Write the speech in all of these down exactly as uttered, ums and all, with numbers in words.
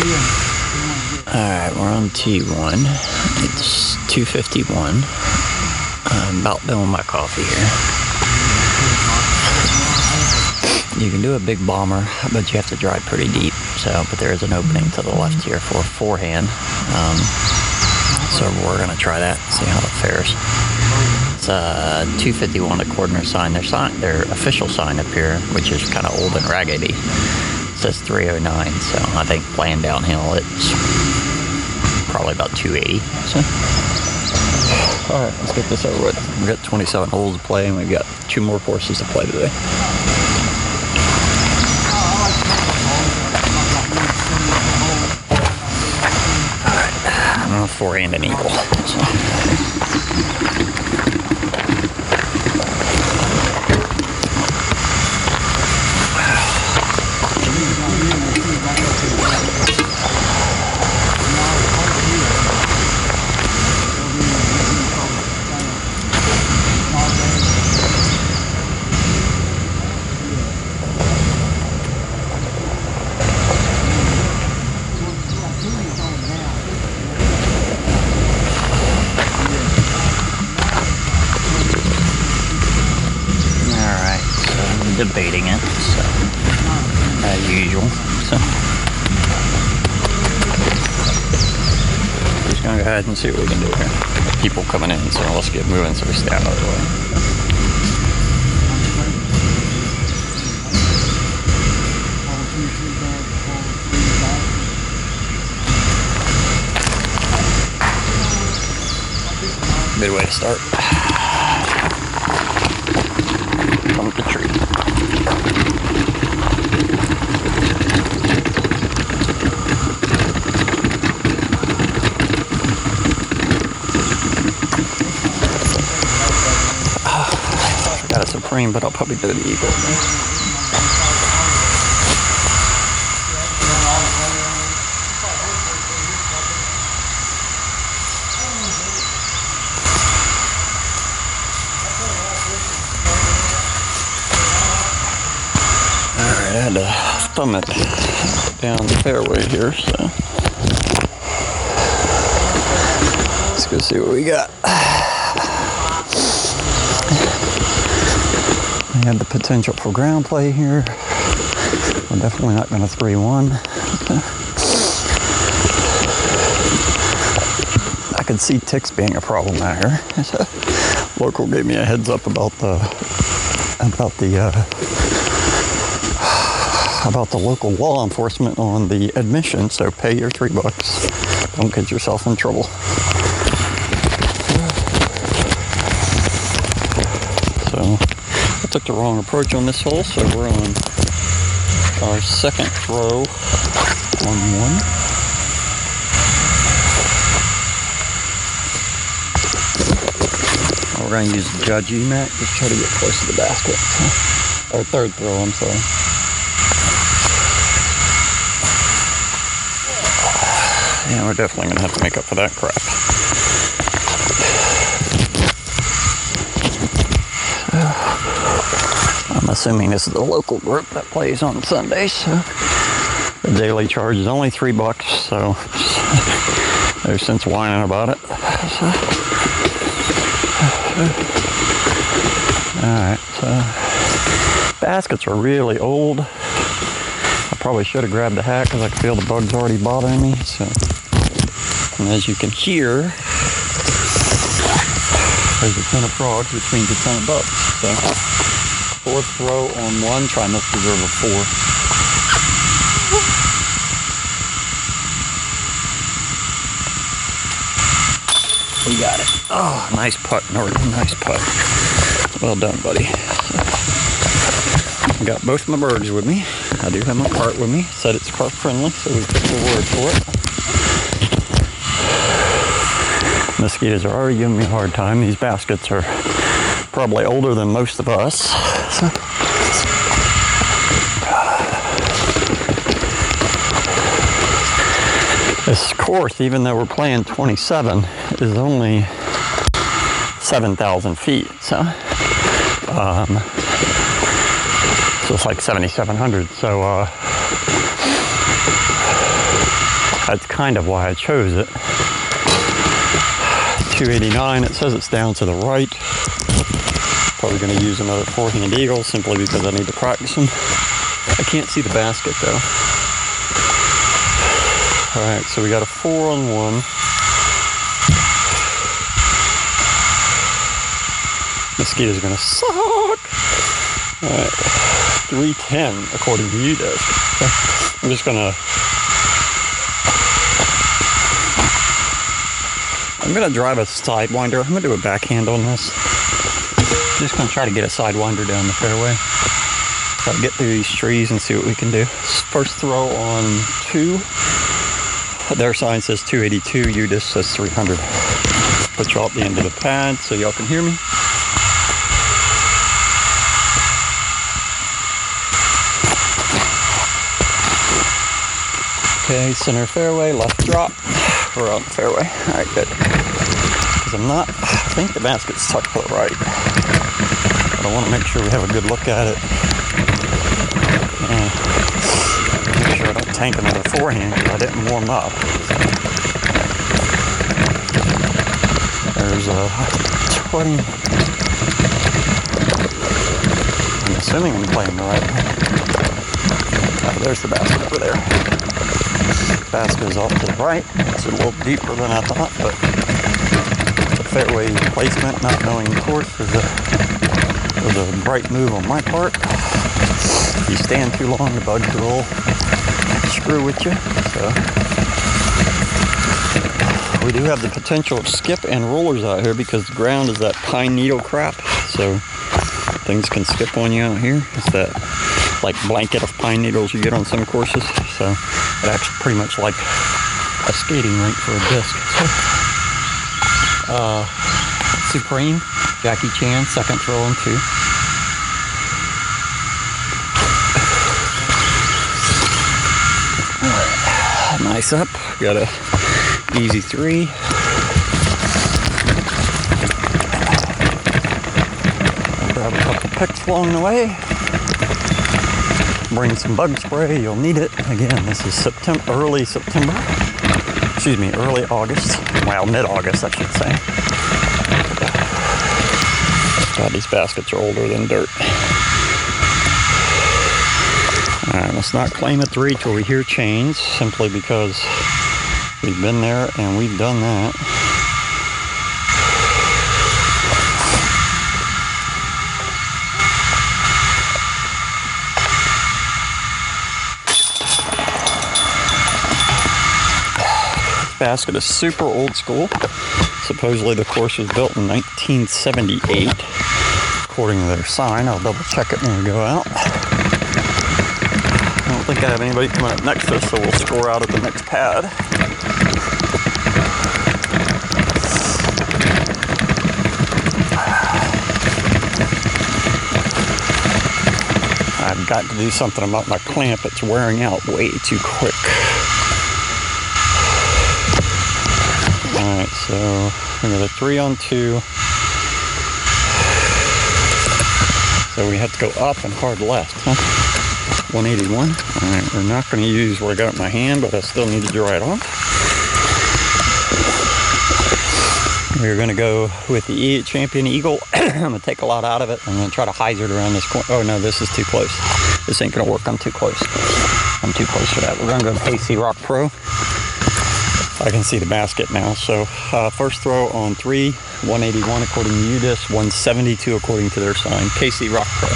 Alright, we're on T one. It's two fifty-one. I'm about done with my coffee here. You can do a big bomber, but you have to drive pretty deep. So, but there is an opening to the left here for a forehand. Um, so we're going to try that, see how it fares. It's a two fifty-one at Cordner sign. Their sign, their official sign up here, which is kind of old and raggedy, says three oh nine. So I think playing downhill, it's probably about two eighty. So, all right, let's get this over with. We've got twenty-seven holes to play, and we've got two more courses to play today. All right, I'm on a forehand and eagle. So. Debating it, so as usual. So just gonna go ahead and see what we can do here. People coming in, so let's get moving so we stay out of the way. Good way to start. From the tree. Got a Supreme, but I'll probably do the Eagle. Alright, I had to thumb it down the fairway here, so let's go see what we got. We have the potential for ground play here. We're definitely not going to three one. I could see ticks being a problem out here. Local gave me a heads up about the about the uh, about the local law enforcement on the admission. So pay your three bucks. Don't get yourself in trouble. So. I took the wrong approach on this hole, so we're on our second throw on one. We're going to use the Judge E MAC, just try to get close to the basket. Or third throw, I'm sorry. Yeah, we're definitely going to have to make up for that crap. I'm assuming this is the local group that plays on Sundays, so the daily charge is only three bucks, so no sense whining about it. So, alright, so baskets are really old. I probably should have grabbed a hat because I can feel the bugs already bothering me. So, and as you can hear, there's a ton of frogs, which means a ton of bugs. So. Fourth throw on one, try not to reserve a four. We got it. Oh, nice putt, Norton, nice putt. Well done, buddy. I got both my birds with me. I do have my cart with me. Said it's cart friendly, so we took the word for it. Mosquitoes are already giving me a hard time. These baskets are probably older than most of us. So. This course, even though we're playing twenty-seven, is only seven thousand feet. So, um, so it's like seventy-seven hundred. So, uh, That's kind of why I chose it. two eighty-nine, it says it's down to the right. Probably going to use another four-hand eagle simply because I need to practice them. I can't see the basket though. Alright, so we got a four on one. Mosquito's gonna suck. Alright, three ten according to you guys. I'm just gonna I'm gonna drive a sidewinder. I'm gonna do a backhand on this. Just gonna try to get a sidewinder down the fairway. Try to get through these trees and see what we can do. First throw on two. Their sign says two eighty-two, Udis says three hundred. Put y'all at the end of the pad so y'all can hear me. Okay, center fairway, left drop. We're on the fairway. All right, good. Because I'm not, I think the basket's tucked to the right. But I want to make sure we have a good look at it. And make sure I don't tank another forehand because I didn't warm up. There's a twenty. I'm assuming I'm playing the right. Oh, there's the basket over there. Basket is off to the right. It's a little deeper than I thought, but the fairway placement, not knowing the course, is a, was a bright move on my part. If you stand too long, the bugs will screw with you. So we do have the potential of skip and rollers out here because the ground is that pine needle crap. So things can skip on you out here. It's that like blanket of pine needles you get on some courses. So it acts pretty much like a skating rink for a disc. So, uh, Supreme, Jackie Chan, second throw on two. Nice up, got a easy three. Grab a couple picks along the way. Bring some bug spray, you'll need it. Again, this is September, early September. Excuse me, early August. Well, mid-August, I should say. God, these baskets are older than dirt. Alright, let's not claim a three till we hear chains, simply because we've been there and we've done that. Basket is super old school. Supposedly the course was built in nineteen seventy-eight. According to their sign, I'll double check it when we go out. I don't think I have anybody coming up next to us, so we'll score out at the next pad. I've got to do something about my clamp. It's wearing out way too quick. Alright, so we got a three on two. So we have to go up and hard left, huh? one eighty-one. Alright, we're not going to use what I got in my hand, but I still need to dry it off. We're going to go with the E Champion Eagle. I'm going to take a lot out of it. I'm going to try to hyzer it around this corner. Oh no, this is too close. This ain't going to work. I'm too close. I'm too close for that. We're going to go to K C Rock Pro. I can see the basket now. So uh, first throw on three, one eighty-one according to Udis, one seventy-two according to their sign. K C Rock Pro.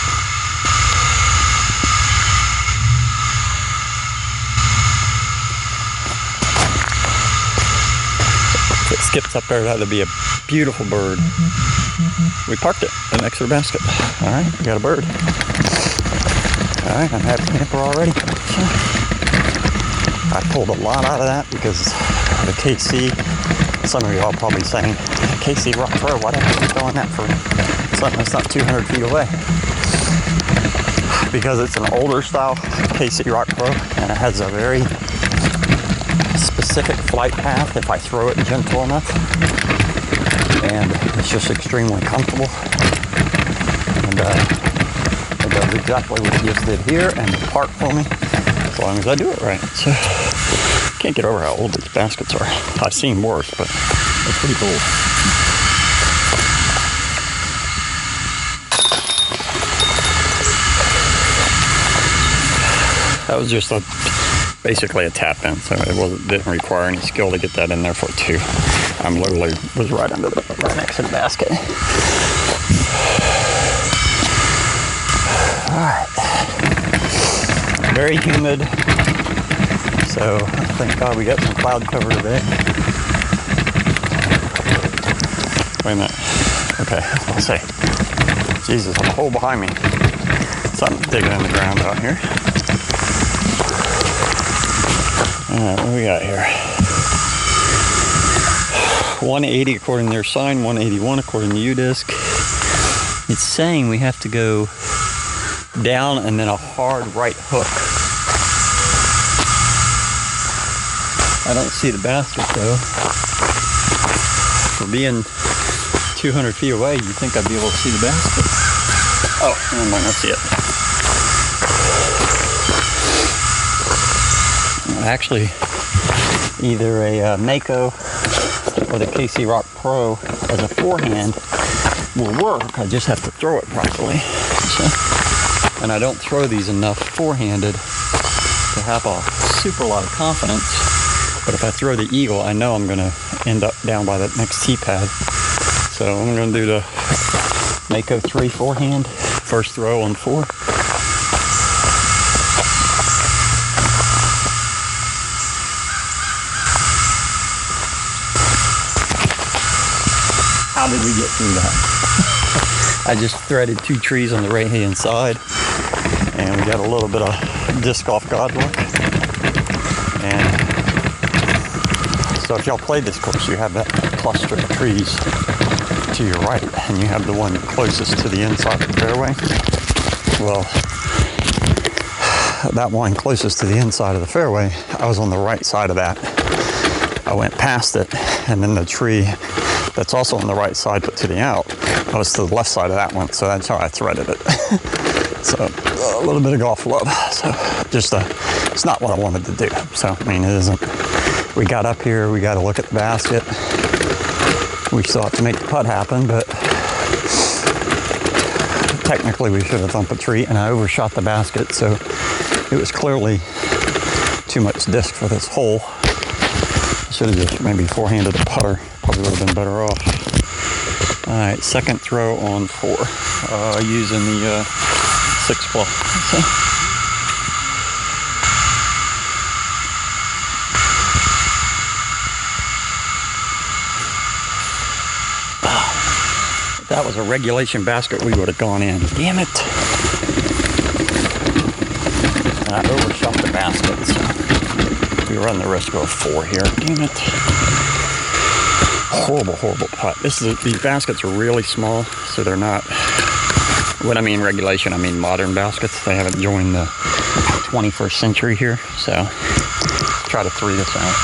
If it skips up there, that'll be a beautiful bird. We parked it right next to the basket. All right, we got a bird. All right, I'm happy camper already. I pulled a lot out of that because the K C, some of y'all probably saying, K C Rock Pro, why don't you keep going that for something that's not two hundred feet away? Because it's an older style K C Rock Pro and it has a very specific flight path if I throw it gentle enough. And it's just extremely comfortable. And uh, it does exactly what it just did here and parked for me. as long as I do it right. So, can't get over how old these baskets are. I've seen worse, but they're pretty cool. That was just a basically a tap in, so it wasn't didn't require any skill to get that in there for two. I'm literally was right under the right next to the basket. All right, very humid. So thank God we got some cloud cover today. Wait a minute. Okay, I'll say. Jesus, there's a hole behind me. Something digging in the ground out here. Alright, what do we got here? one eighty according to their sign, one eighty-one according to U disc. It's saying we have to go down and then a hard right hook. I don't see the basket though. For being two hundred feet away, you'd think I'd be able to see the basket. Oh, never mind, I see it. Actually, either a uh, Mako or the K C Rock Pro as a forehand will work. I just have to throw it properly. So, and I don't throw these enough forehanded to have a super lot of confidence. But if I throw the eagle, I know I'm going to end up down by that next tee pad. So I'm going to do the Mako three forehand, first throw on four. How did we get through that? I just threaded two trees on the right hand side, and we got a little bit of disc off God luck. And so if y'all played this course, you have that cluster of trees to your right, and you have the one closest to the inside of the fairway. Well, that one closest to the inside of the fairway, I was on the right side of that. I went past it, and then the tree that's also on the right side but to the out, I was to the left side of that one, so that's how I threaded it. So a little bit of golf love. So just uh, it's not what I wanted to do. So I mean, it isn't. We got up here, we got to look at the basket. We still have to make the putt happen, but technically we should have thumped a tree, and I overshot the basket, so it was clearly too much disc for this hole. I should have just maybe forehanded a putter. Probably would have been better off. All right, second throw on four, uh, using the uh, six plus. So. If that was a regulation basket, we would have gone in. Damn it! And I overshot the basket, so we run the risk of a four here. Damn it! Horrible, horrible putt. This is a, these baskets are really small, so they're not. When I mean regulation, I mean modern baskets. They haven't joined the twenty-first century here, so try to three this out.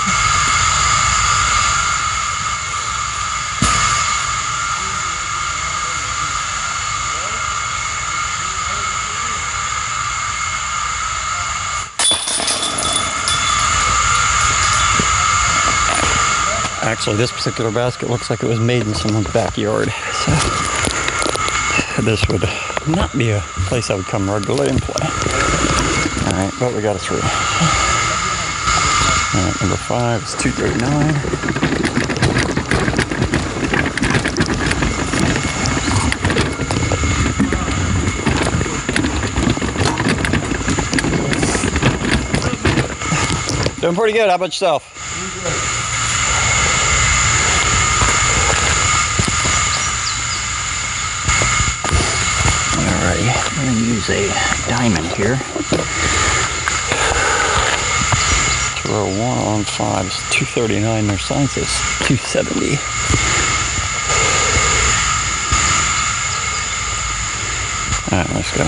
Actually, this particular basket looks like it was made in someone's backyard. So this would not be a place I would come regularly and play. All right, but we got a three. All right, number five is two thirty-nine. Doing pretty good. How about yourself? Alrighty, I'm going to use a diamond here. Throw one on five is two thirty-nine. Their sign says two seventy. Alright, let's go.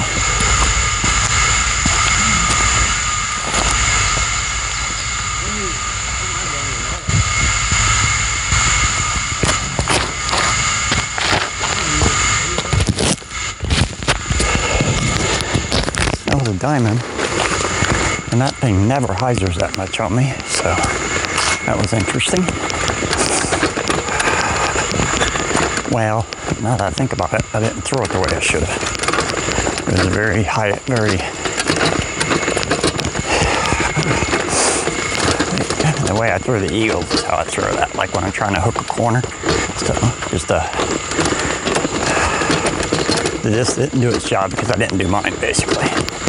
That was a diamond. And that thing never hyzers that much on me, so that was interesting. Well, now that I think about it, I didn't throw it the way I should have. It was very high, very... The way I throw the eagles is how I throw that, like when I'm trying to hook a corner. So, just uh... this didn't do its job because I didn't do mine, basically.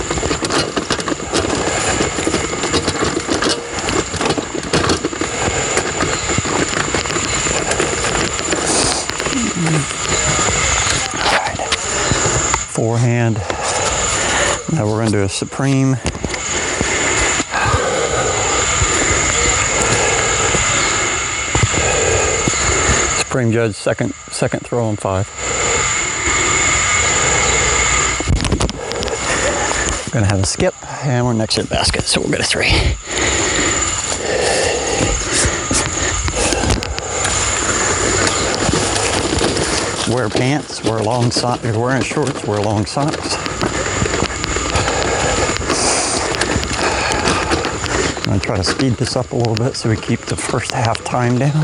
Alright, forehand. Now we're going to do a supreme. Supreme judge, second second throw on five. We're going to have a skip, and we're next to the basket, so we'll get a three. Wear pants, wear long socks. If you're wearing shorts, wear long socks. I'm going to try to speed this up a little bit so we keep the first half time down.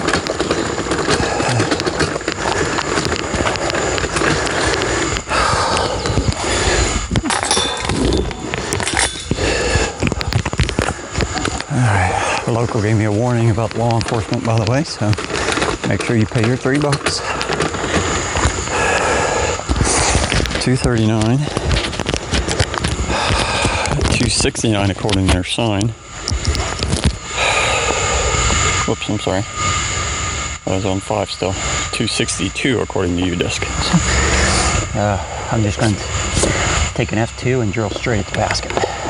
Alright, the local gave me a warning about law enforcement, by the way, so make sure you pay your three bucks. two thirty-nine, two sixty-nine according to their sign. Whoops, I'm sorry. I was on five still. two sixty-two according to U-Disc. So, uh, I'm just going to take an F two and drill straight at the basket.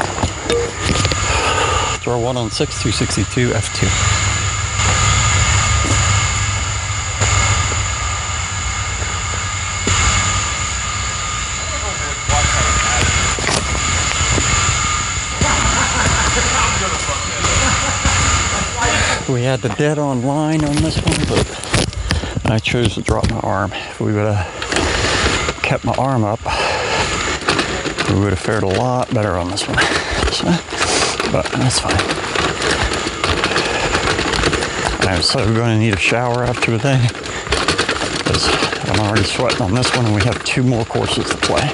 Throw one on six, two sixty-two, F two. We had the dead on line on this one, but I chose to drop my arm. If we would have kept my arm up, we would have fared a lot better on this one. So, but that's fine. I'm so going to need a shower after today because I'm already sweating on this one, and we have two more courses to play.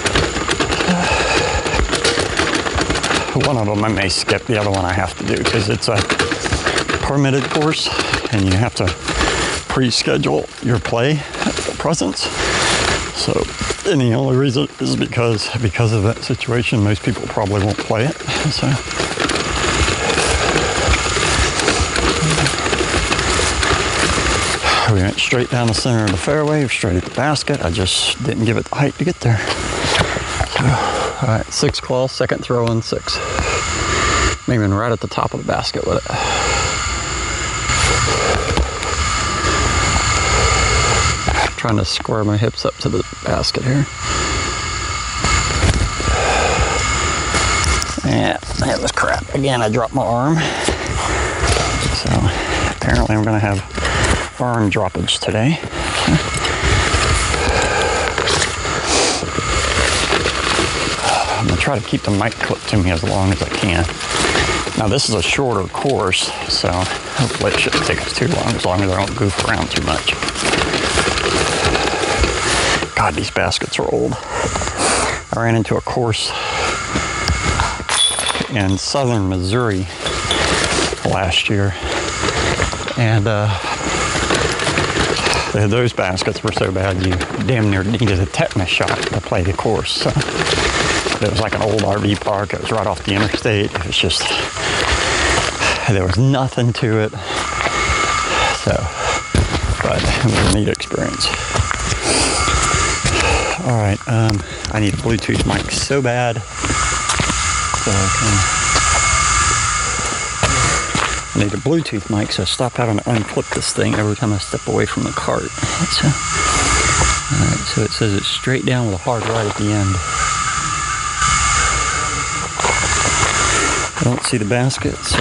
One of them I may skip, the other one I have to do because it's a permitted course and you have to pre-schedule your play presence. So, and the only reason is because because of that situation, most people probably won't play it. So, we went straight down the center of the fairway, straight at the basket. I just didn't give it the height to get there. So, all right, six claw, second throw on six. Maybe even right at the top of the basket with it. Trying to square my hips up to the basket here. Yeah, that was crap. Again, I dropped my arm. So apparently I'm gonna have arm droppage today. I'm gonna try to keep the mic clipped to me as long as I can. Now this is a shorter course, so hopefully it shouldn't take us too long, as long as I don't goof around too much. God, these baskets are old. I ran into a course in southern Missouri last year, and uh, those baskets were so bad you damn near needed a tetanus shot to play the course. So, it was like an old R V park. It was right off the interstate. It was just, there was nothing to it. So, but it was a neat experience. All right, um, I need a Bluetooth mic so bad. So I can, I need a Bluetooth mic, so I stop having to unclip this thing every time I step away from the cart. So, all right, so it says it's straight down with a hard right at the end. I don't see the basket, so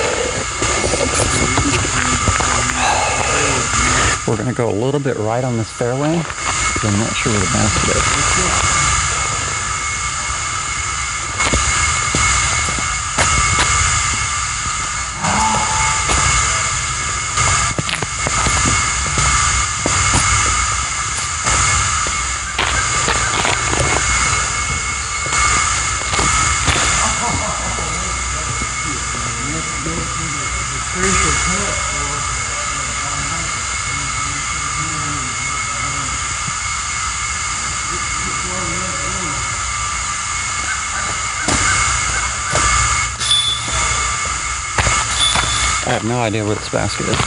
we're going to go a little bit right on this fairway. I'm not sure where the basket is. I have no idea where this basket is.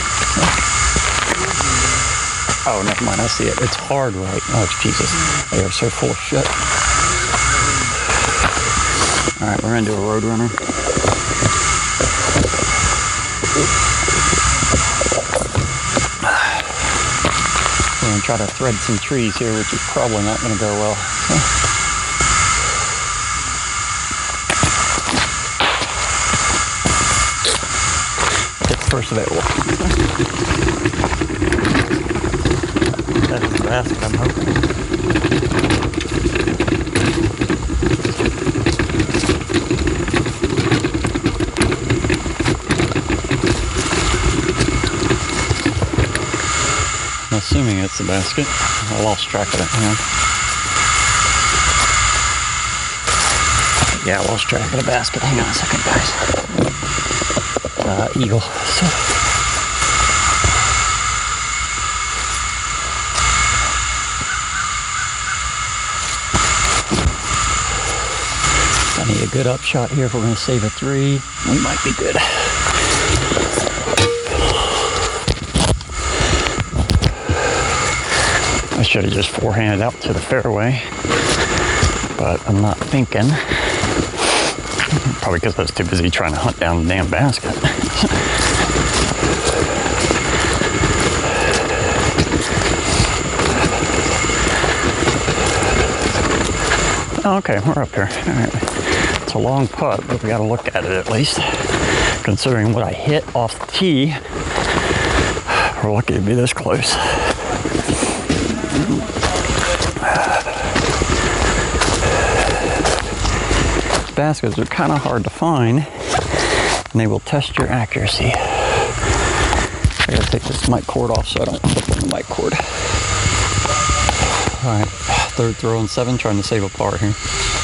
Oh, never mind. I see it. It's hard right. Oh, Jesus. They are so full of shit. All right, we're going to do a Roadrunner. We're going to try to thread some trees here, which is probably not going to go well. Hit the first available. That is the basket, I'm hoping. I'm assuming it's the basket. I lost track of it. Yeah, yeah I lost track of the basket. Hang on a second, guys. Uh, eagle. So. I need a good upshot here if we're going to save a three. We might be good. I should have just forehanded out to the fairway, but I'm not thinking. Probably because I was too busy trying to hunt down the damn basket. Oh, okay, we're up here. All right. It's a long putt, but we got to look at it at least. Considering what I hit off the tee, we're lucky to be this close. Baskets are kind of hard to find, and they will test your accuracy. I gotta take this mic cord off so I don't flip on the mic cord. All right, third throw on seven, trying to save a par here.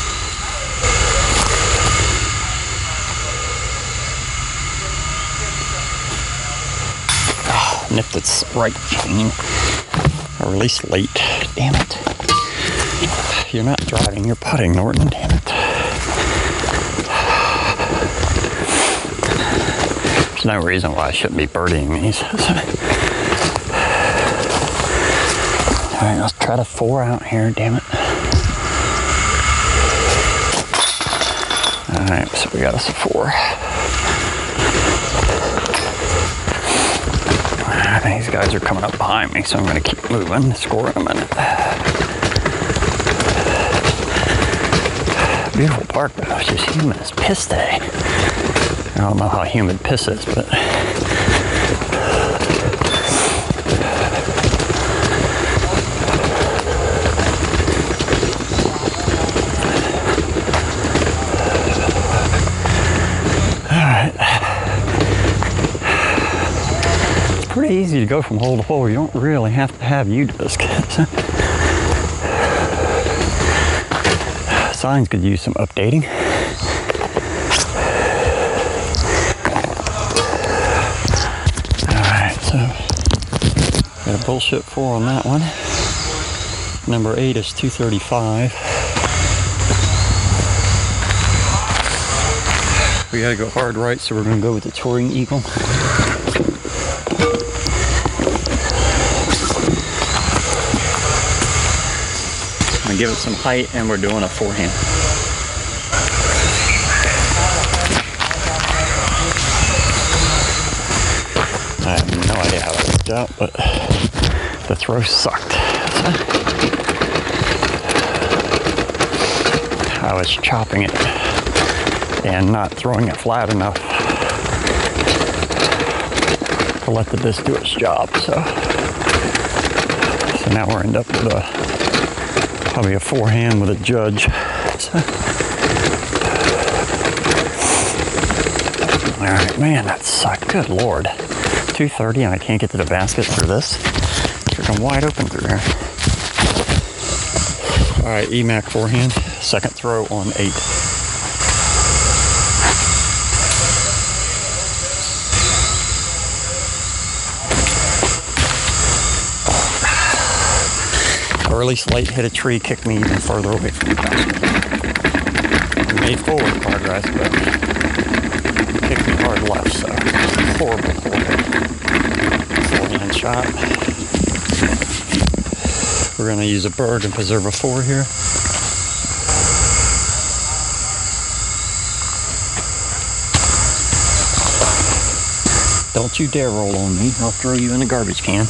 Oh, nipped its right chain, or at least late. Damn it! You're not driving, you're putting, Norton. Damn it! There's no reason why I shouldn't be birdieing these. Alright, let's try to four out here, damn it. Alright, so we got us a four. These guys are coming up behind me, so I'm going to keep moving, score in a minute. Beautiful park, though. It's just humid as piss today. I don't know how humid piss is, but alright. It's pretty easy to go from hole to hole. You don't really have to have U-disc. Signs could use some updating. Got a bullshit four on that one. Number eight is two thirty-five. We gotta go hard right, so we're gonna go with the Touring Eagle. I'm gonna give it some height, and we're doing a forehand. I have no idea how that worked out, but the throw sucked. I was chopping it and not throwing it flat enough to let the disc do its job. So, so now we're end up with a probably a forehand with a judge. So, all right, man, that sucked. Good Lord. two thirty and I can't get to the basket through this. Freaking wide open through here. All right, E MAC forehand, second throw on eight. released late, hit a tree, kicked me even further away from the basket. I made forward progress, but kicked me hard left, so horrible, horrible forehand shot. We're going to use a bird and preserve a four here. Don't you dare roll on me. I'll throw you in the garbage can.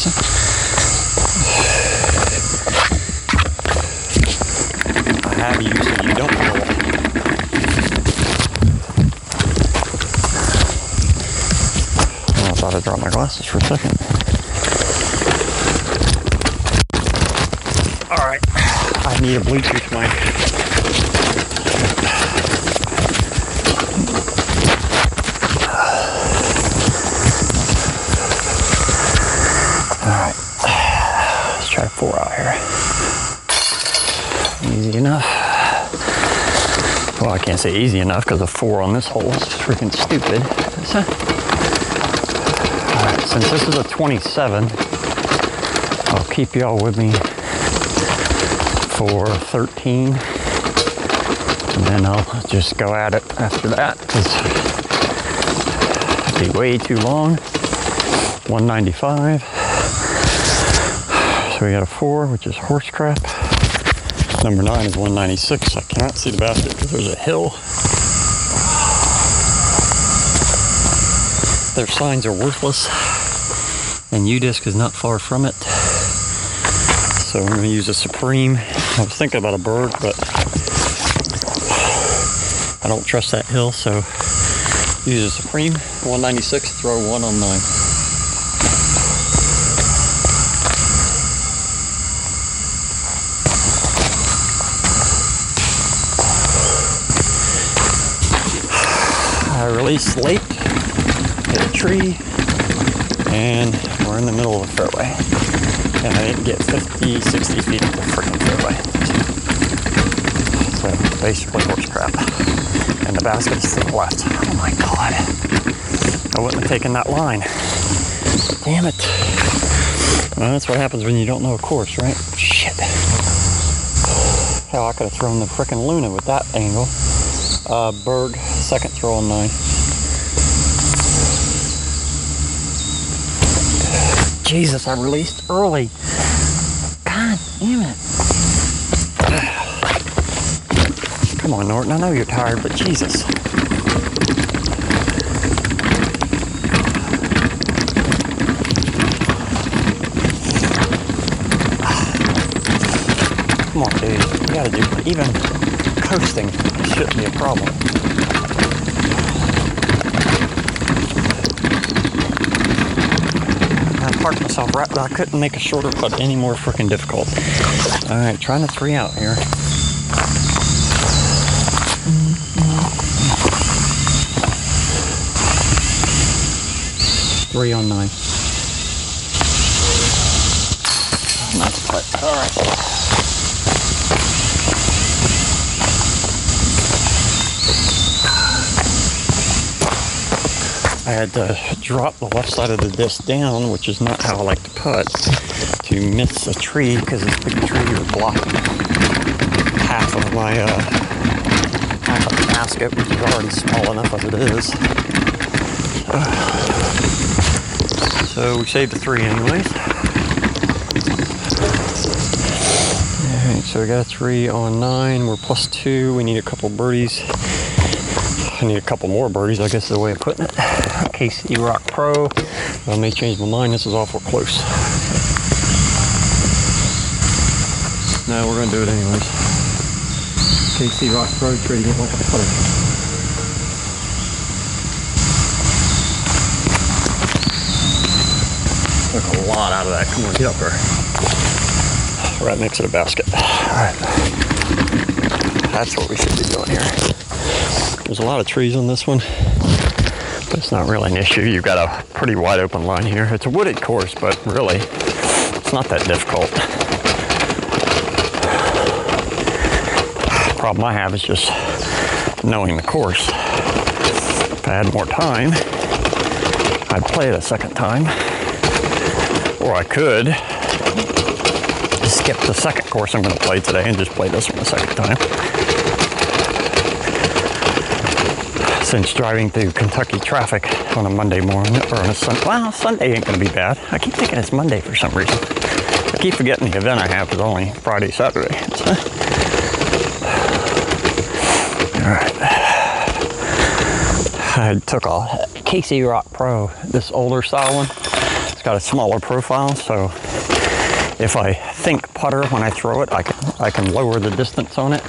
I have you so you don't roll. Oh, I thought I dropped my glasses for a second. Alright. I need a Bluetooth mic. Four out here. Easy enough. Well, I can't say easy enough because a four on this hole is freaking stupid. So, right, since this is a twenty-seven, I'll keep y'all with me for thirteen, and then I'll just go at it after that because it'd be way too long. one ninety-five. So we got a four, which is horse crap. Number nine is one ninety-six. I cannot see the basket because there's a hill. Their signs are worthless, and U-Disc is not far from it. So I'm going to use a Supreme. I was thinking about a bird, but I don't trust that hill, so use a Supreme. one ninety-six, throw one on nine. I released late, hit a tree, and we're in the middle of the fairway. And I didn't get fifty, sixty feet of the freaking fairway. So basically horse crap. And the basket is to the left. Oh my God. I wouldn't have taken that line. Damn it. Well, that's what happens when you don't know a course, right? Shit. Hell, I could have thrown the freaking Luna with that angle. Uh, Berg, second throw on nine. Jesus, I released early. God damn it. Come on, Norton, I know you're tired, but Jesus. Come on, dude. You gotta do, even coasting shouldn't be a problem. I parked myself right, but I couldn't make a shorter putt any more freaking difficult. Alright, trying to three out here. Three on nine. Not the putt. Alright. I had to drop the left side of the disc down, which is not how I like to putt, to miss a tree because this big tree was blocking half of my uh, half of the basket, which is already small enough as it is. Uh, so we saved a three anyways. Alright, so we got a three on nine. We're plus two. We need a couple birdies. I need a couple more birdies, I guess is the way of putting it. K C Rock Pro. I may change my mind. This is awful close. No, we're going to do it anyways. K C Rock Pro, treating it like a putter. Took a lot out of that. Come on, get up there. Right next to the basket. Alright. That's what we should be doing here. There's a lot of trees on this one, but it's not really an issue. You've got a pretty wide open line here. It's a wooded course, but really, it's not that difficult. The problem I have is just knowing the course. If I had more time, I'd play it a second time, or I could skip the second course I'm going to play today and just play this one a second time. Since driving through Kentucky traffic on a Monday morning, or on a Sunday, well, Sunday ain't going to be bad. I keep thinking it's Monday for some reason. I keep forgetting the event I have is only Friday, Saturday. All right. I took a K C Rock Pro, this older style one. It's got a smaller profile, so if I think putter when I throw it, I can, I can lower the distance on it.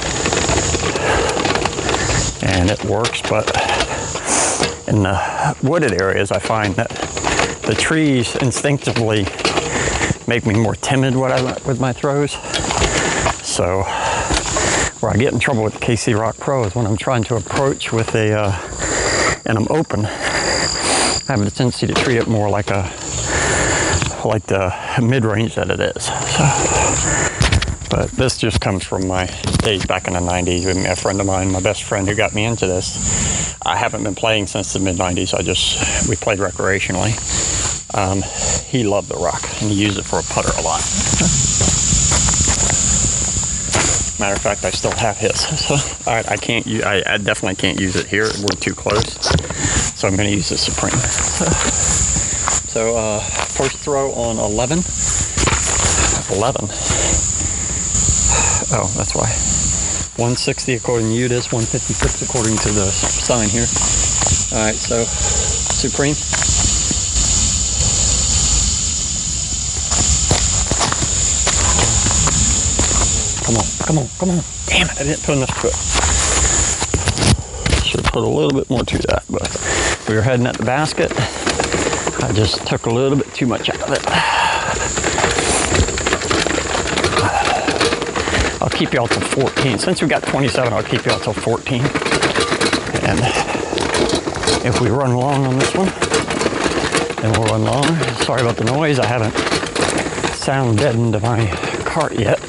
And it works, but in the wooded areas, I find that the trees instinctively make me more timid with, I, with my throws. So where I get in trouble with the K C Rock Pro is when I'm trying to approach with a, uh, and I'm open. I have a tendency to treat it more like a, like the mid-range that it is. So. But this just comes from my days back in the nineties with a friend of mine, my best friend who got me into this. I haven't been playing since the mid nineties. I just, we played recreationally. Um, he loved the rock and he used it for a putter a lot. Matter of fact, I still have his. So, all right, I can't use, I, I definitely can't use it here. We're too close. So I'm going to use the Supreme. So uh, first throw on eleven. eleven. Oh, that's why. one sixty according to you, this one fifty-six according to the sign here. All right, so Supreme. Come on, come on, come on. Damn it, I didn't put enough to it. Should have put a little bit more to that, but we were heading at the basket. I just took a little bit too much out of it. I'll keep y'all till fourteen. Since we got twenty-seven, I'll keep y'all till fourteen. And if we run long on this one, then we'll run long. Sorry about the noise. I haven't sound deadened my cart yet.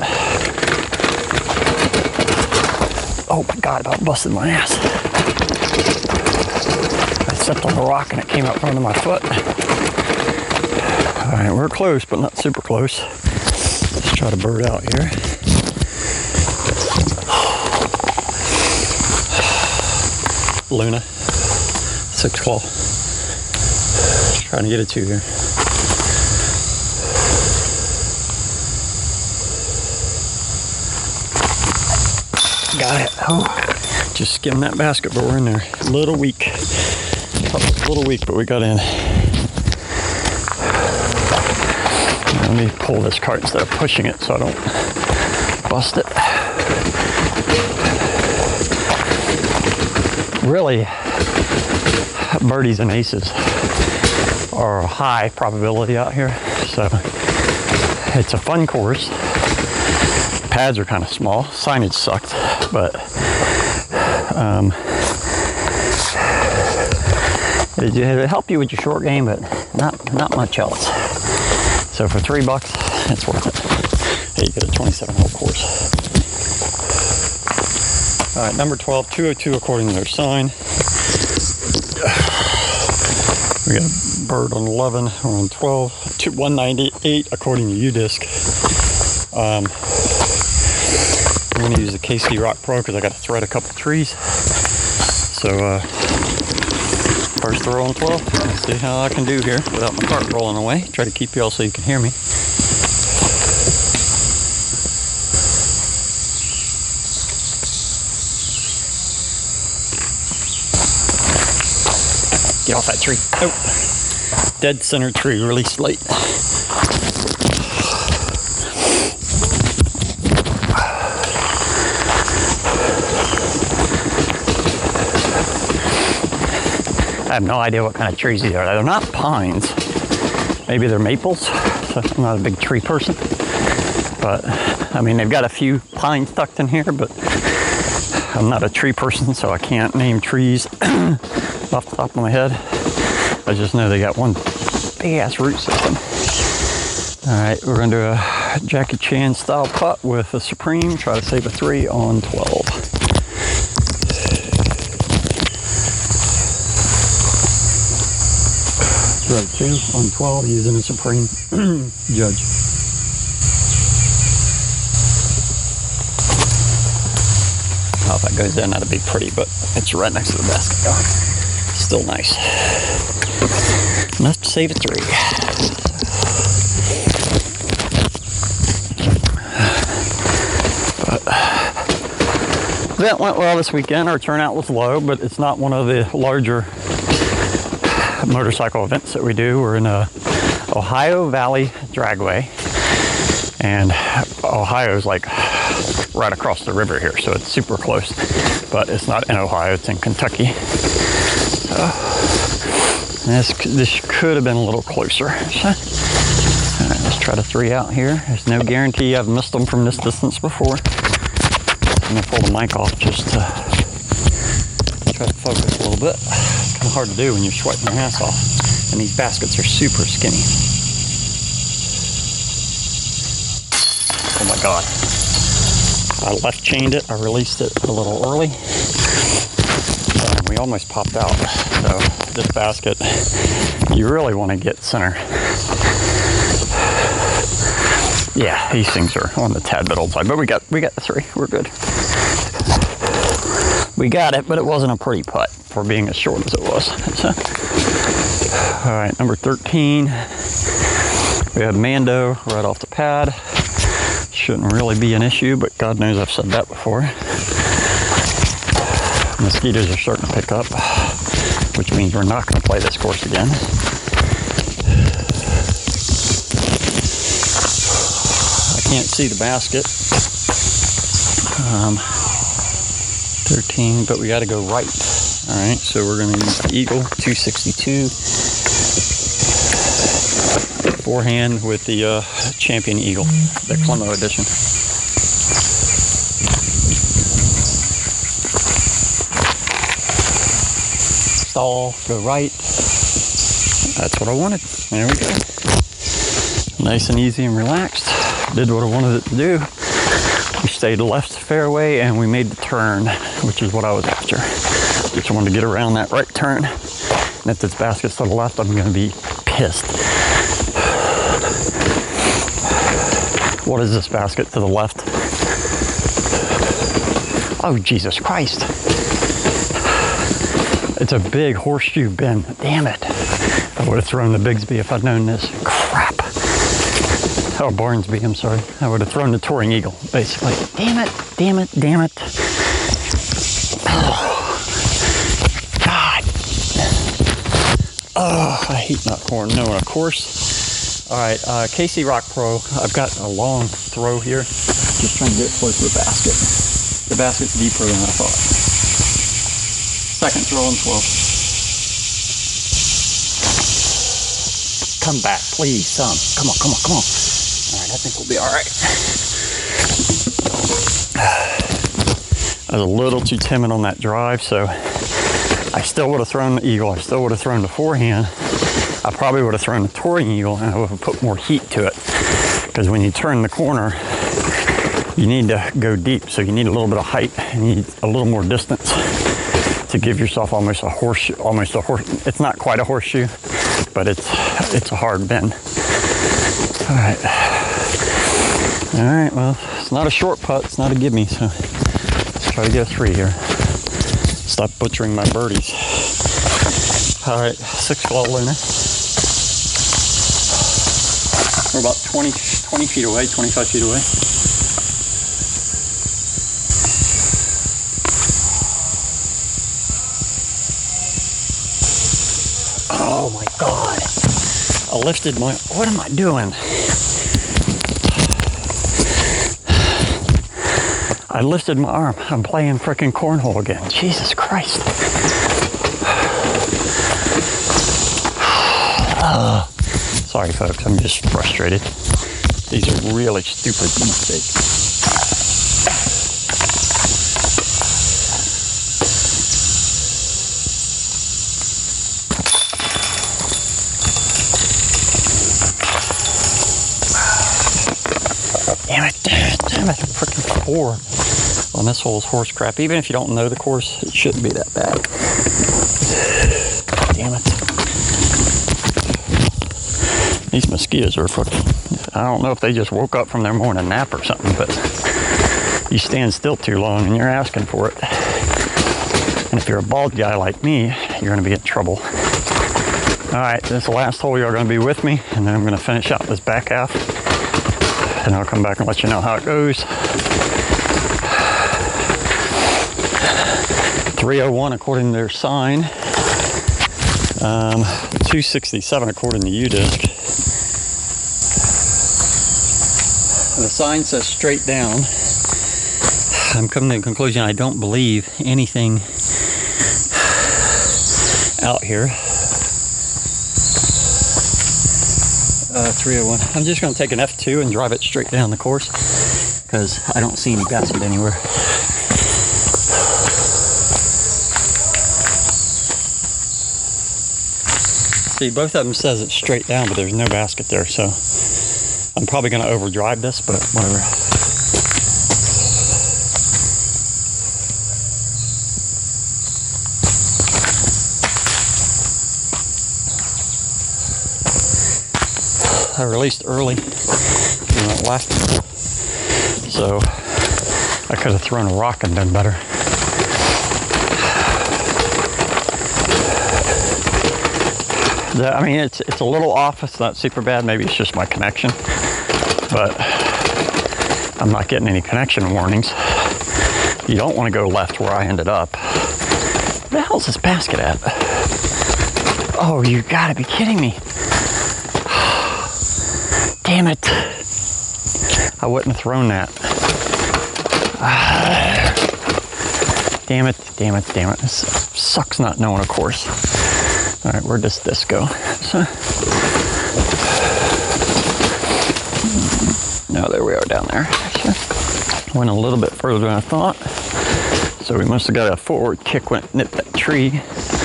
Oh my God, about busted my ass. I stepped on the rock and it came up under my foot. All right, we're close, but not super close. Let's try to bird out here. Luna, six twelve. Trying to get a two here. Got it. Oh, just skimmed that basket, but we're in there. A little weak. A little weak, but we got in. Let me pull this cart instead of pushing it so I don't bust it. Really, birdies and aces are a high probability out here. So it's a fun course. Pads are kind of small. Signage sucked, but um, it, it'll help you with your short game, but not not much else. So for three bucks, it's worth it. Hey, you get a twenty-seven hole course. All right, number twelve, two oh two according to their sign. We got a bird on eleven, we're on twelve, one ninety-eight according to U disc. Um, I'm going to use the K C Rock Pro because I got to thread a couple trees. So, uh, first throw on twelve. Let's see how I can do here without my cart rolling away. Try to keep y'all so you can hear me. Get off that tree. Oh, dead center tree, released late. I have no idea what kind of trees these are. They're not pines. Maybe they're maples. So I'm not a big tree person. But, I mean, they've got a few pines tucked in here, but I'm not a tree person, so I can't name trees off the top of my head. I just know they got one big ass root system. All right, we're gonna do a Jackie Chan style putt with a Supreme. Try to save a three on twelve. Throw two on twelve using a Supreme. Judge. if that goes in, that'd be pretty, but it's right next to the basket. Go. Still nice. Enough to save a three. But event went well this weekend. Our turnout was low, but it's not one of the larger motorcycle events that we do. We're in a Ohio Valley Dragway, and Ohio's like right across the river here, so it's super close, but it's not in Ohio, it's in Kentucky. So this, this could have been a little closer. So, all right, let's try to three out here. There's no guarantee I've missed them from this distance before. I'm gonna pull the mic off just to try to focus a little bit. It's kind of hard to do when you're sweating your ass off, and these baskets are super skinny. Oh my God. I left chained it, I released it a little early, and we almost popped out. So this basket, you really want to get center. Yeah, these things are on the tad bit old side, but we got we got the three, we're good. We got it, but it wasn't a pretty putt for being as short as it was. So, all right, number thirteen, we have Mando right off the pad. Shouldn't really be an issue, but God knows I've said that before. Mosquitoes are starting to pick up, which means we're not going to play this course again. I can't see the basket. Um, thirteen, but we got to go right. All right, so we're going to use the Eagle two sixty-two. Forehand with the uh, Champion Eagle, the Clemo edition. Stall, go right. That's what I wanted. There we go. Nice and easy and relaxed. Did what I wanted it to do. We stayed left fairway and we made the turn, which is what I was after. Just wanted to get around that right turn. And if this basket's to the left, I'm going to be pissed. What is this basket to the left? Oh, Jesus Christ. It's a big horseshoe bin. Damn it. I would have thrown the Bigsby if I'd known this. Crap. Oh, Barnesby, I'm sorry. I would have thrown the Touring Eagle, basically. Damn it, damn it, damn it. Oh, God. Oh, I hate not corn. No, of course. All right, uh, K C Rock Pro. I've got a long throw here. Just trying to get close to the basket. The basket's deeper than I thought. Second throw on twelve. Come back, please, son. Come on, come on, come on. All right, I think we'll be all right. I was a little too timid on that drive, so I still would have thrown the Eagle. I still would have thrown the forehand. I probably would have thrown the Touring Eagle, and I would have put more heat to it. Because when you turn the corner, you need to go deep, so you need a little bit of height. You need a little more distance to give yourself almost a horseshoe. Almost a horse. It's not quite a horseshoe, but it's it's a hard bend. All right. All right. Well, it's not a short putt. It's not a gimme. So let's try to get a three here. Stop butchering my birdies. All right, six ball Luna. We're about twenty, twenty feet away, twenty-five feet away. Oh my God. I lifted my, what am I doing? I lifted my arm. I'm playing frickin' cornhole again. Jesus Christ. Uh, sorry, folks. I'm just frustrated. These are really stupid mistakes. Damn it, damn it, damn it. Frickin' four on this hole's horse crap. Even if you don't know the course, it shouldn't be that bad. Damn it. These mosquitoes are fucking, I don't know if they just woke up from their morning nap or something, but you stand still too long and you're asking for it. And if you're a bald guy like me, you're going to be in trouble. All right, this is the last hole. You're going to be with me, and then I'm going to finish out this back half, and I'll come back and let you know how it goes. three oh one according to their sign. Um, two sixty-seven according to U-Disc. The sign says straight down. I'm coming to the conclusion I don't believe anything out here. Uh, three oh one. I'm just going to take an F two and drive it straight down the course because I don't see any basket anywhere. See, both of them says it's straight down, but there's no basket there, so I'm probably going to overdrive this, but whatever. I released early, we went left, so I could have thrown a rock and done better. The, I mean, it's it's a little off. It's not super bad. Maybe it's just my connection, but I'm not getting any connection warnings. You don't want to go left where I ended up. Where the hell's this basket at? Oh, you gotta be kidding me. Damn it. I wouldn't have thrown that. Damn it, damn it, damn it. This sucks not knowing a course. All right, where'd this disc go? So, no, there we are down there. Went a little bit further than I thought. So we must have got a forward kick, went nip that tree.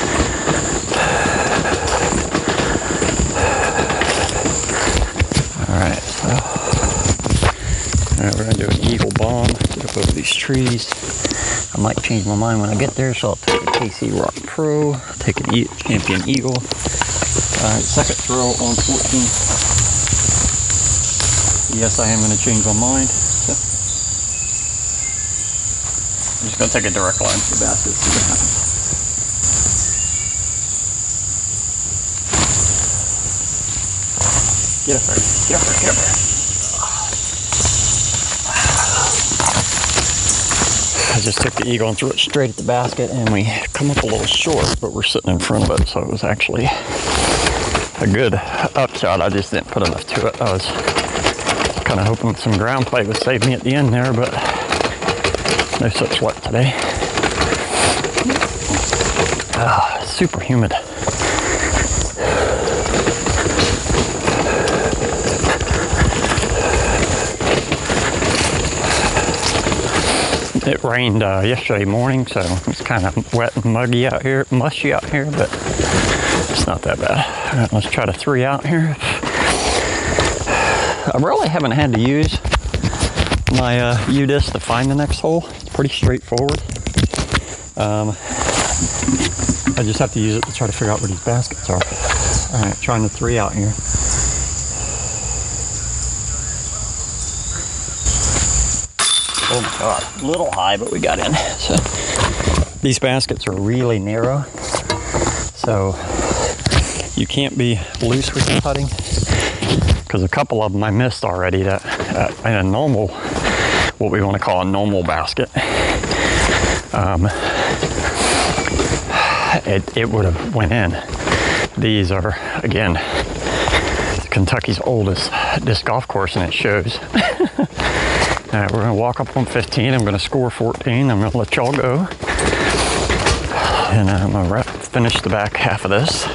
All right, so all right, we're gonna do an eagle bomb, get up over these trees. I might change my mind when I get there, so I'll take a K C Rock Pro, take an e Champion Eagle. All right, second throw on fourteen. Yes, I am going to change my mind. So, I'm just going to take a direct line to the basket, see what happens. Get up there, get up there, get up there. I just took the eagle and threw it straight at the basket, and we come up a little short, but we're sitting in front of it, so it was actually a good upshot. I just didn't put enough to it. I was kind of hoping some ground play would save me at the end there, but no such luck today. Ah, super humid. It rained uh, yesterday morning, so it's kind of wet and muggy out here, mushy out here, but it's not that bad. All right, let's try to three out here. I really haven't had to use my uh, U-Disc to find the next hole. It's pretty straightforward. Um, I just have to use it to try to figure out where these baskets are. All right, trying the three out here. Oh my God, a little high, but we got in. So these baskets are really narrow, so you can't be loose with your putting, because a couple of them I missed already that uh, in a normal, what we want to call a normal basket, um, it, it would have went in. These are, again, Kentucky's oldest disc golf course, and it shows. All right, we're gonna walk up on fifteen. I'm gonna score fourteen. I'm gonna let y'all go. And I'm gonna wrap, finish the back half of this.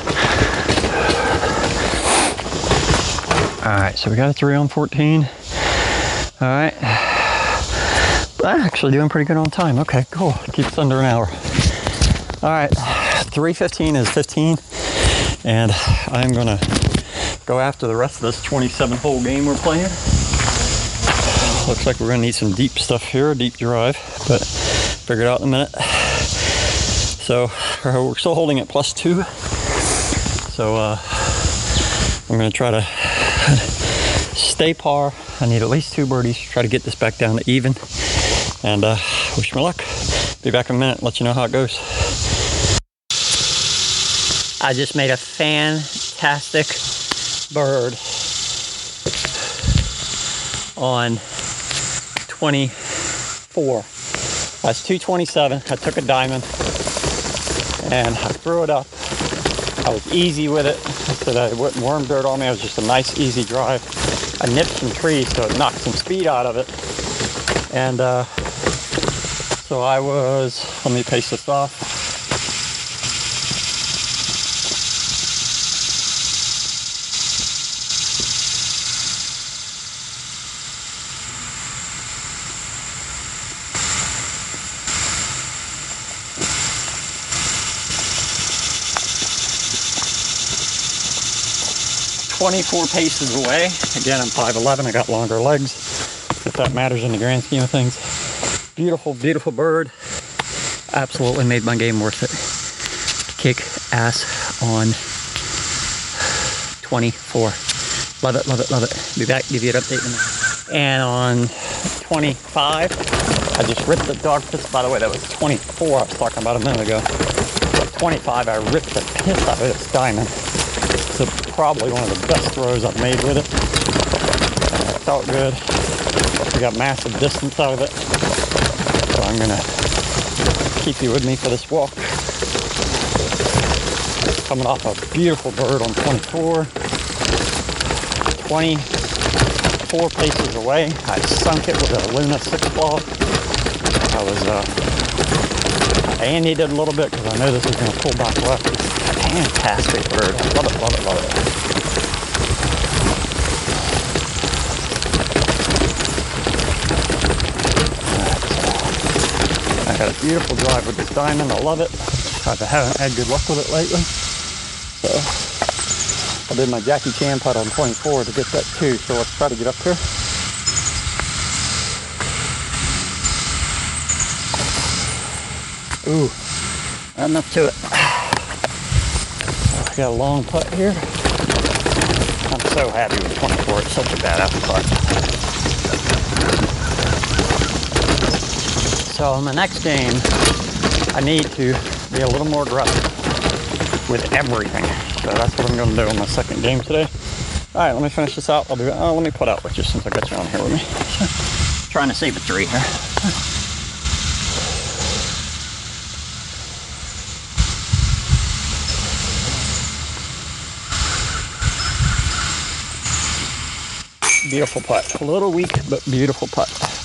All right, so we got a three on fourteen. All right. I'm actually doing pretty good on time. Okay, cool. Keeps under an hour. All right, three fifteen is fifteen. And I'm gonna go after the rest of this twenty-seven hole game we're playing. Looks like we're gonna need some deep stuff here, deep drive, but figure it out in a minute. So we're still holding at plus two. So uh, I'm gonna try to stay par. I need at least two birdies, try to get this back down to even. And uh, wish me luck. Be back in a minute and let you know how it goes. I just made a fantastic bird on twenty-four. That's two twenty-seven. I took a diamond and I threw it up. I was easy with it so that it wouldn't worm dirt on me. It was just a nice, easy drive. I nipped some trees so it knocked some speed out of it. And uh, so I was, let me paste this off. twenty-four paces away. Again, I'm five eleven. I got longer legs, if that matters in the grand scheme of things. Beautiful, beautiful bird. Absolutely made my game worth it. Kick ass on twenty-four. Love it, love it, love it. Be back, give you an update in a minute. And on twenty-five, I just ripped the dog piss. By the way, that was twenty-four I was talking about a minute ago. But twenty-five, I ripped the piss out of this diamond. It's probably one of the best throws I've made with it. Uh, it felt good. We got massive distance out of it. So I'm gonna keep you with me for this walk. Coming off a beautiful bird on twenty-four. twenty-four paces away, I sunk it with a Luna six claw. I was, uh, I andied it a little bit because I know this is gonna pull back left. Fantastic bird. Love it, love it, love it. Right, so I got a beautiful drive with this diamond. I love it. I haven't had good luck with it lately. So I did my Jackie Chan putt on twenty-four to get that too. So let's try to get up here. Ooh, not enough to it. Got a long putt here. I'm so happy with twenty-four. It's such a badass putt. So in the next game, I need to be a little more aggressive with everything. So that's what I'm going to do in my second game today. All right, let me finish this out. I'll do. Oh, let me put out with you since I got you on here with me. So, trying to save a three here. Beautiful putt. A little weak, but beautiful putt.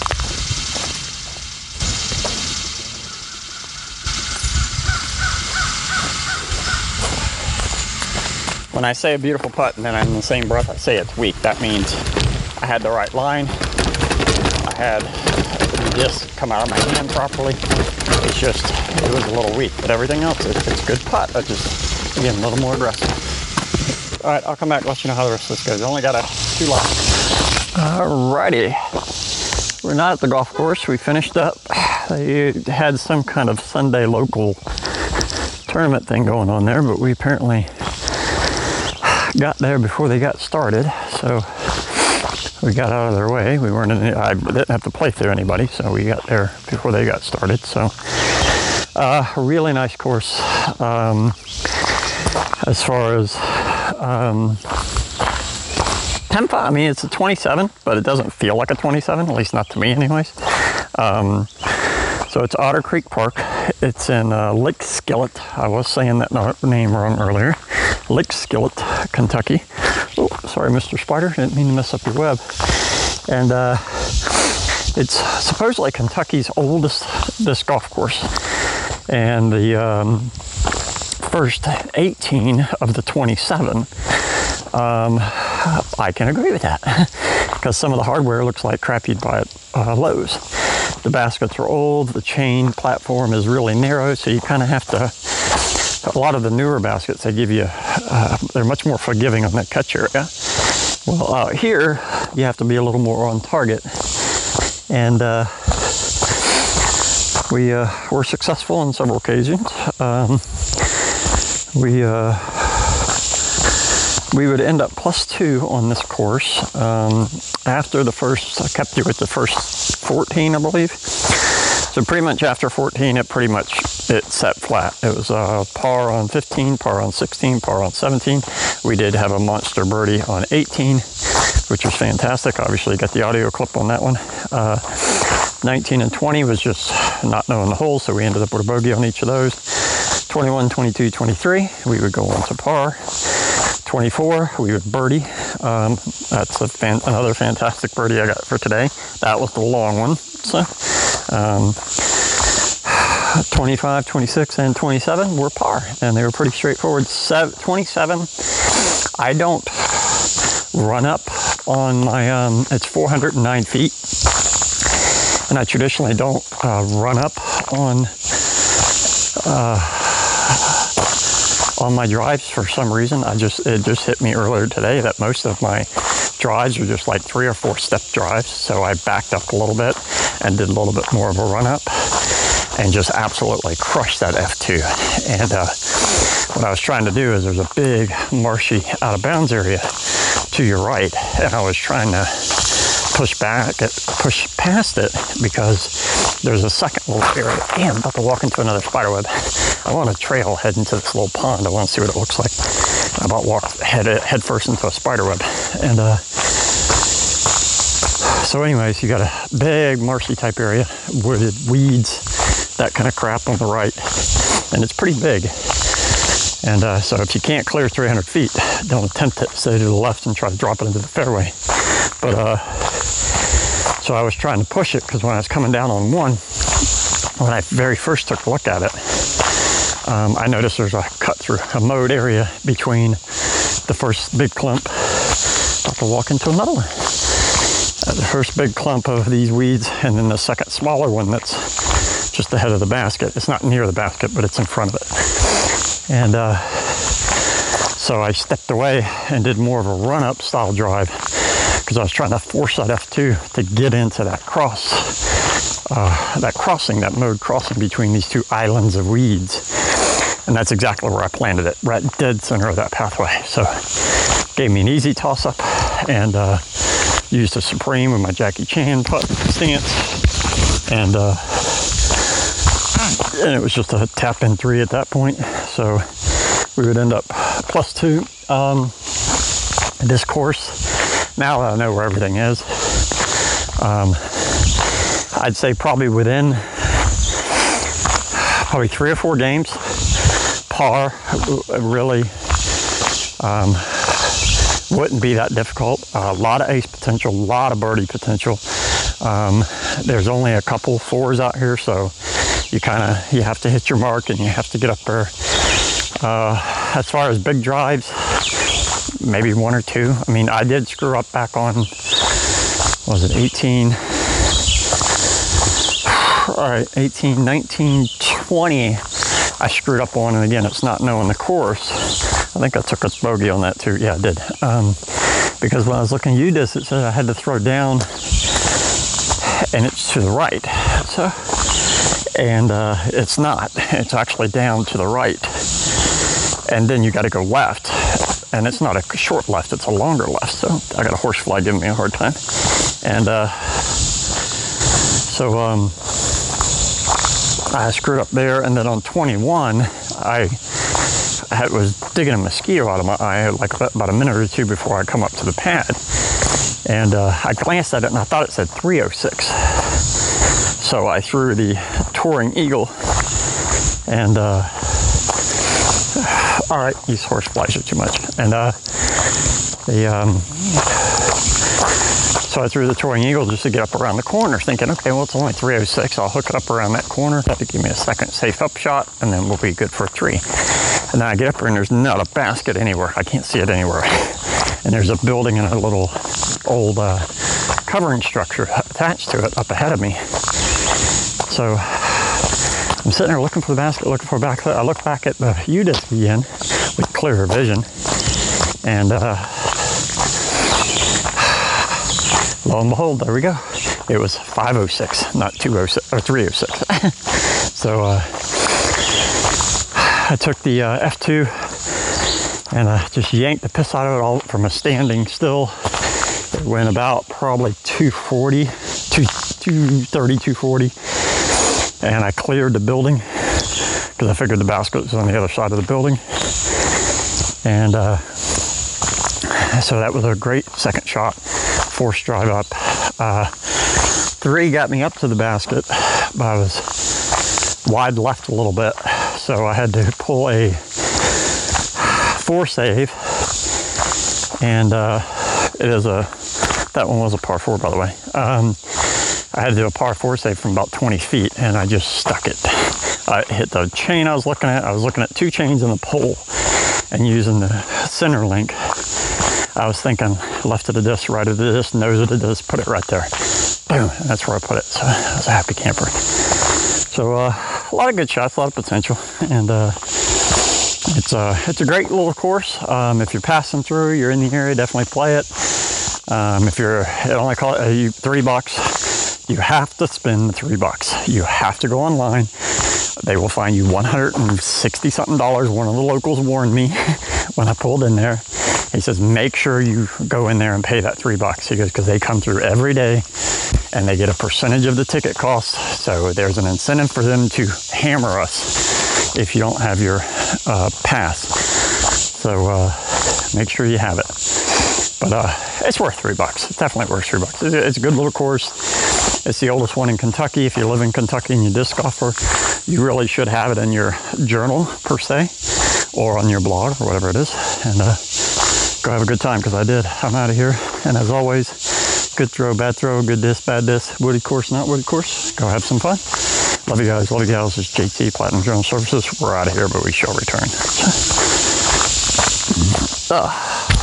When I say a beautiful putt and then in the same breath I say it's weak, that means I had the right line. I had the disc come out of my hand properly. It's just, it was a little weak, but everything else, it, it's a good putt. I just, again, a little more aggressive. All right, I'll come back and let you know how the rest of this goes. I only got a two left. Alrighty, we're not at the golf course. We finished up. They had some kind of Sunday local tournament thing going on there, but we apparently got there before they got started, so we got out of their way. We weren't in, I didn't have to play through anybody, so we got there before they got started. So uh, a really nice course. Um, as far as um, tempo, I mean, it's a twenty-seven, but it doesn't feel like a twenty-seven, at least not to me anyways. Um, so it's Otter Creek Park. It's in uh, Lick Skillet. I was saying that name wrong earlier. Lick Skillet, Kentucky. Oh, sorry, Mister Spider. Didn't mean to mess up your web. And uh, it's supposedly Kentucky's oldest disc golf course. And the um, first eighteen of the twenty-seven, um, I can agree with that. Because some of the hardware looks like crap you'd buy at uh, Lowe's. The baskets are old, the chain platform is really narrow, so you kind of have to, a lot of the newer baskets, they give you, uh, they're much more forgiving on that catch area. Well, out here, you have to be a little more on target. And uh, we uh, were successful on several occasions. Um, we, uh, we would end up plus two on this course. Um, after the first, I kept you at the first fourteen, I believe. So pretty much after fourteen, it pretty much, it set flat. It was uh, par on fifteen, par on sixteen, par on seventeen. We did have a monster birdie on eighteen, which was fantastic. Obviously, got the audio clip on that one. Uh, nineteen and twenty was just not knowing the hole, so we ended up with a bogey on each of those. twenty-one, twenty-two, twenty-three, we would go on to par. twenty-four, we would birdie. Um, that's a fan another fantastic birdie I got for today. That was the long one. So, um, twenty-five, twenty-six, and twenty-seven were par, and they were pretty straightforward. Seven, twenty-seven, I don't run up on my, um, it's four hundred nine feet, and I traditionally don't uh, run up on uh, on my drives for some reason. I just, it just hit me earlier today that most of my drives are just like three or four step drives, so I backed up a little bit and did a little bit more of a run up and just absolutely crushed that F two. And uh, what I was trying to do is there's a big marshy out of bounds area to your right, and I was trying to push back, push past it because there's a second little area. Damn, I'm about to walk into another spiderweb. I'm on a trail heading to this little pond. I want to see what it looks like. I about walked head, head first into a spiderweb. And uh, so anyways, you got a big marshy type area, wooded, weeds, that kind of crap on the right. And it's pretty big. And uh, so if you can't clear three hundred feet, don't attempt it. Stay to the left and try to drop it into the fairway. But uh, so I was trying to push it because when I was coming down on one, when I very first took a look at it, um, I noticed there's a cut through, a mowed area between the first big clump. About to walk into another one. Uh, the first big clump of these weeds, and then the second smaller one that's just ahead of the basket. It's not near the basket, but it's in front of it. And uh, so I stepped away and did more of a run-up style drive because I was trying to force that F two to get into that cross, uh, that crossing, that mowed crossing between these two islands of weeds. And that's exactly where I planted it, right dead center of that pathway. So gave me an easy toss-up, and uh, used a Supreme with my Jackie Chan putt stance. And, uh, and it was just a tap-in three at that point. So we would end up plus two. Um, this course, now that I know where everything is, um, I'd say probably within probably three or four games, par really um, wouldn't be that difficult. A lot of ace potential, a lot of birdie potential. Um, there's only a couple fours out here, so you kind of, you have to hit your mark and you have to get up there. Uh, as far as big drives, maybe one or two. I mean, I did screw up back on, what was it, eighteen? All right, eighteen, nineteen, twenty. I screwed up on, and again, it's not knowing the course. I think I took a bogey on that too. Yeah, I did. Um, because when I was looking at U D I S, it said I had to throw down, and it's to the right. So, and uh, it's not. It's actually down to the right. And then you got to go left. And it's not a short left, it's a longer left. So I got a horsefly giving me a hard time. And uh, so um, I screwed up there. And then on twenty-one, I, I was digging a mosquito out of my eye like about a minute or two before I come up to the pad. And uh, I glanced at it and I thought it said three oh six. So I threw the Touring Eagle, and uh, all right, these horse flies are too much. And uh, the um, so I threw the Touring Eagle just to get up around the corner, thinking, okay, well, it's only three oh six. I'll hook it up around that corner. That'll give me a second safe up shot, and then we'll be good for a three. And then I get up there, and there's not a basket anywhere. I can't see it anywhere. And there's a building and a little old uh, covering structure attached to it up ahead of me. So I'm sitting there looking for the basket, looking for a back. I look back at the U D I S again with clearer vision, and uh, lo and behold, there we go. It was five oh six, not two oh six or three oh six. So uh, I took the uh, F two and I just yanked the piss out of it all from a standing still. It went about probably two forty, two thirty, two forty. and I cleared the building because I figured the basket was on the other side of the building. And uh, so that was a great second shot, forced drive up. Uh, three got me up to the basket, but I was wide left a little bit, so I had to pull a four save, and uh, it is a, that one was a par four, by the way. Um, I had to do a par four save from about twenty feet, and I just stuck it. I hit the chain I was looking at. I was looking at two chains in the pole, and using the center link, I was thinking left of the disc, right of the disc, nose of the disc, put it right there. Boom, and that's where I put it. So I was a happy camper. So uh, a lot of good shots, a lot of potential, and uh, it's a it's a great little course. Um, if you're passing through, you're in the area, definitely play it. Um, if you're, it only call it uh, you, three bucks, you have to spend the three bucks. You have to go online. They will fine you one hundred sixty something dollars. One of the locals warned me when I pulled in there. He says, make sure you go in there and pay that three bucks. He goes, because they come through every day and they get a percentage of the ticket cost. So there's an incentive for them to hammer us if you don't have your uh, pass. So uh, make sure you have it. But uh, it's worth three bucks. It's definitely worth three bucks. It's a good little course. It's the oldest one in Kentucky. If you live in Kentucky and you disc golfer, you really should have it in your journal per se, or on your blog or whatever it is. And uh, go have a good time, because I did. I'm out of here. And as always, good throw, bad throw, good disc, bad disc, woody course, not woody course. Go have some fun. Love you guys, love you gals. It's J T, Platinum Journal Services. We're out of here, but we shall return. uh.